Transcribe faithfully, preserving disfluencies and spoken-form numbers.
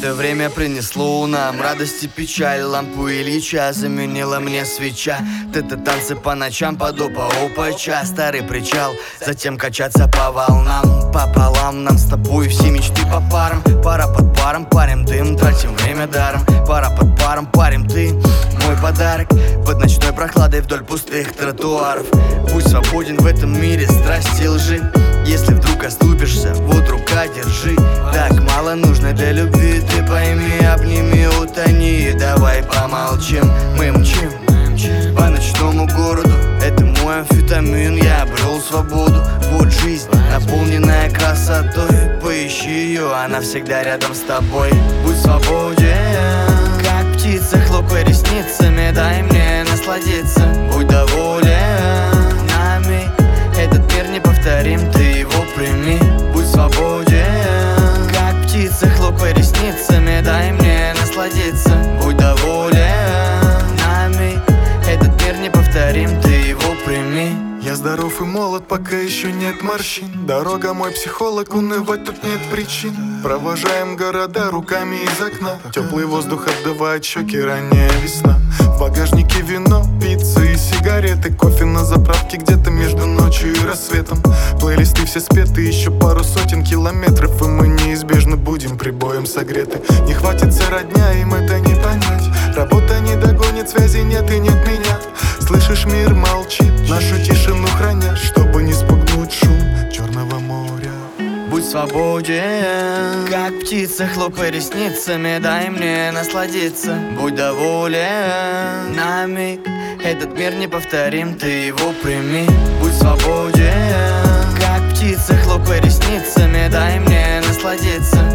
Это время принесло нам радость и печаль. Лампу Ильича заменила мне свеча. Ты-то танцы по ночам под опа опача. Старый причал, затем качаться по волнам. Пополам нам с тобой все мечты по парам. Пара под паром, парим дым, тратим время даром. Пара под паром, парим ты, мой подарок. Под ночной прохладой вдоль пустых тротуаров. Будь свободен в этом мире страсти и лжи. Если вдруг оступишься, вот рука держи. Так мало нужно для любви, ты пойми, обними, утони. Давай помолчим, мы мчим по ночному городу. Это мой амфетамин, я обрел свободу. Вот жизнь, наполненная красотой. Поищи ее, она всегда рядом с тобой. Будь свободен, как птица, хлопай ресницами. Дай мне насладиться, будь доволен нами. Этот мир неповторим, ты его прими. Будь свободен, как птица, хлопай ресницами. Дай мне насладиться, будь доволен нами. Этот мир неповторим, ты его прими. Я здоров и молод, пока еще нет морщин. Дорога мой психолог, унывать тут нет причин. Провожаем города руками из окна. Теплый воздух обдувает щеки, ранняя весна. В багажнике вино, пицца и сигареты. Кофе на заправке где-то между ночью и рассветом. Плейлисты все спеты, еще пару сотен километров, и мы неизбежно будем прибоем согреты. Не хватится родня, им это не понять. Работа не догонит, связи нет и нет меня. Слышишь, мир молчит, нашу тишину храня, чтобы не спугнуть шум Черного моря. Будь свободен, как птица, хлопай ресницами. Дай мне насладиться, будь доволен нами. Этот мир неповторим, ты его прими. Будь свободен, как птица, хлопай ресницами. Дай мне насладиться,